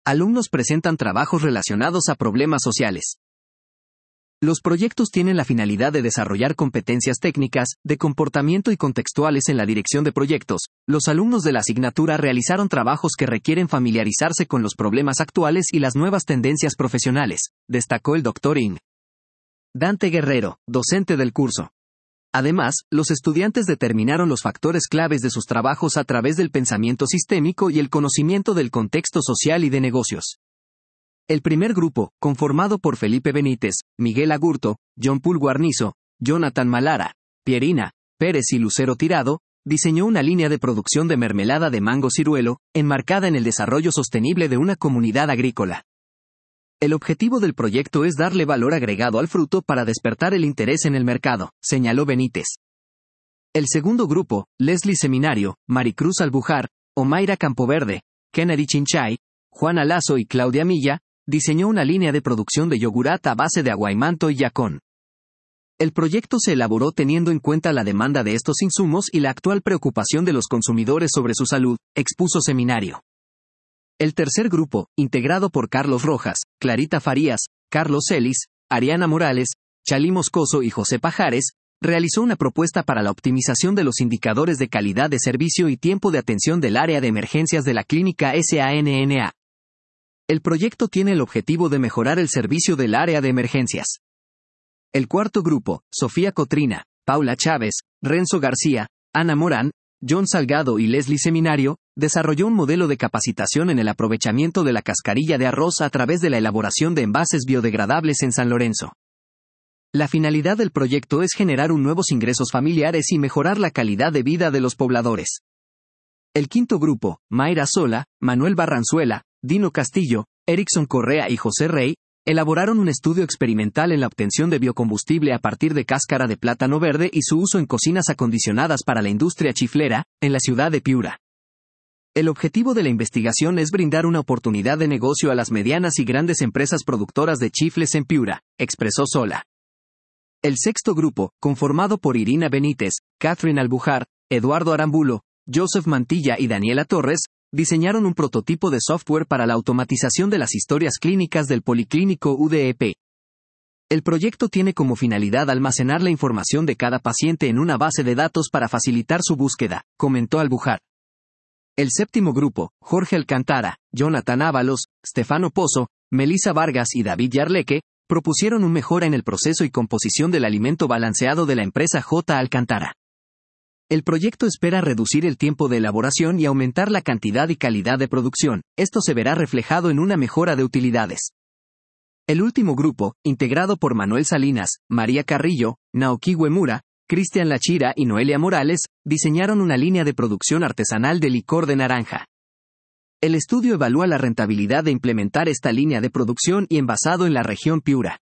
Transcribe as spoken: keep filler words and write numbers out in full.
Alumnos presentan trabajos relacionados a problemas sociales. Los proyectos tienen la finalidad de desarrollar competencias técnicas, de comportamiento y contextuales en la dirección de proyectos. Los alumnos de la asignatura realizaron trabajos que requieren familiarizarse con los problemas actuales y las nuevas tendencias profesionales, destacó el doctor Ing. Dante Guerrero, docente del curso. Además, los estudiantes determinaron los factores claves de sus trabajos a través del pensamiento sistémico y el conocimiento del contexto social y de negocios. El primer grupo, conformado por Felipe Benítez, Miguel Agurto, John Paul Guarnizo, Jonathan Malara, Pierina Pérez y Lucero Tirado, diseñó una línea de producción de mermelada de mango ciruelo, enmarcada en el desarrollo sostenible de una comunidad agrícola. El objetivo del proyecto es darle valor agregado al fruto para despertar el interés en el mercado, señaló Benítez. El segundo grupo, Leslie Seminario, Maricruz Albujar, Omaira Campoverde, Kennedy Chinchay, Juana Lazo y Claudia Milla, diseñó una línea de producción de yogurat a base de aguaimanto y yacón. El proyecto se elaboró teniendo en cuenta la demanda de estos insumos y la actual preocupación de los consumidores sobre su salud, expuso Seminario. El tercer grupo, integrado por Carlos Rojas, Clarita Farías, Carlos Celis, Ariana Morales, Chalí Moscoso y José Pajares, realizó una propuesta para la optimización de los indicadores de calidad de servicio y tiempo de atención del área de emergencias de la clínica S A N N A. El proyecto tiene el objetivo de mejorar el servicio del área de emergencias. El cuarto grupo, Sofía Cotrina, Paula Chávez, Renzo García, Ana Morán, John Salgado y Leslie Seminario, desarrolló un modelo de capacitación en el aprovechamiento de la cascarilla de arroz a través de la elaboración de envases biodegradables en San Lorenzo. La finalidad del proyecto es generar un nuevos ingresos familiares y mejorar la calidad de vida de los pobladores. El quinto grupo, Mayra Sola, Manuel Barranzuela, Dino Castillo, Erickson Correa y José Rey, elaboraron un estudio experimental en la obtención de biocombustible a partir de cáscara de plátano verde y su uso en cocinas acondicionadas para la industria chiflera, en la ciudad de Piura. El objetivo de la investigación es brindar una oportunidad de negocio a las medianas y grandes empresas productoras de chifles en Piura, expresó Sola. El sexto grupo, conformado por Irina Benítez, Catherine Albujar, Eduardo Arambulo, Joseph Mantilla y Daniela Torres, diseñaron un prototipo de software para la automatización de las historias clínicas del Policlínico U D E P. El proyecto tiene como finalidad almacenar la información de cada paciente en una base de datos para facilitar su búsqueda, comentó Albujar. El séptimo grupo, Jorge Alcántara, Jonathan Ábalos, Stefano Pozo, Melissa Vargas y David Yarleque, propusieron una mejora en el proceso y composición del alimento balanceado de la empresa J. Alcántara. El proyecto espera reducir el tiempo de elaboración y aumentar la cantidad y calidad de producción. Esto se verá reflejado en una mejora de utilidades. El último grupo, integrado por Manuel Salinas, María Carrillo, Naoki Uemura, Cristian Lachira y Noelia Morales, diseñaron una línea de producción artesanal de licor de naranja. El estudio evalúa la rentabilidad de implementar esta línea de producción y envasado en la región Piura.